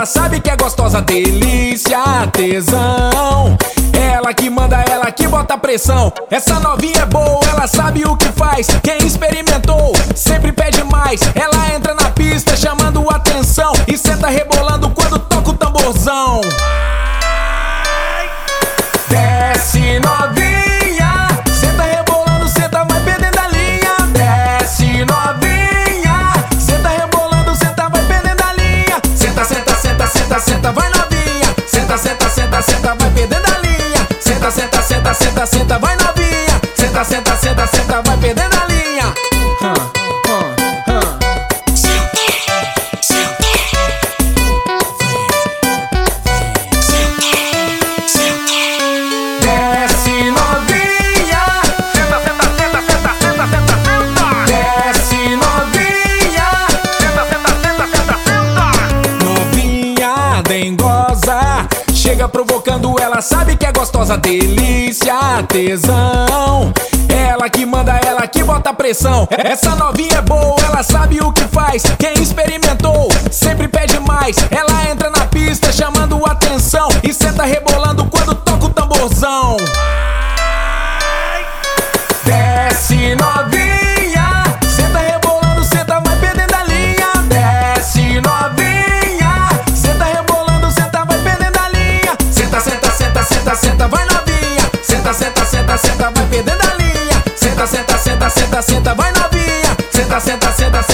ela sabe que é gostosa, delícia, tesão. Ela que manda, ela que bota pressão. Essa novinha é boa, ela sabe o que faz. Quem experimentou sempre pede mais. Ela entra na pista chamando atenção e senta rebolando quando toca o tamborzão. Desce novinha, senta rebolando, senta vai perdendo a linha. Desce novinha, senta rebolando, senta vai perdendo a linha. Senta, senta, senta, senta, senta, vai novinha. Senta, senta, senta, senta, vai perdendo a linha. Senta, senta, senta, senta, senta, vai novinha. Senta, senta, senta, senta, vai perdendo a linha. Desce novinha, senta, senta, senta, senta, senta, senta, senta. Desce novinha, senta, senta, senta, senta, senta. Novinha dengosa, chega provocando, ela sabe que é gostosa, delícia, tesão. Ela que manda, ela que bota pressão. Essa novinha é boa, ela sabe o que faz. Quem experimentou sempre pede mais. Ela entra na pista chamando atenção e senta rebolando quando toca o tamborzão. Desce novinha, senta rebolando, senta vai perdendo a linha. Desce novinha, senta rebolando, senta vai perdendo a linha. Senta, senta, senta, senta, senta, vai novinha. Senta, senta, senta, senta, vai perdendo a linha. Senta, senta, senta, senta, senta, vai novinha. Senta, senta, senta,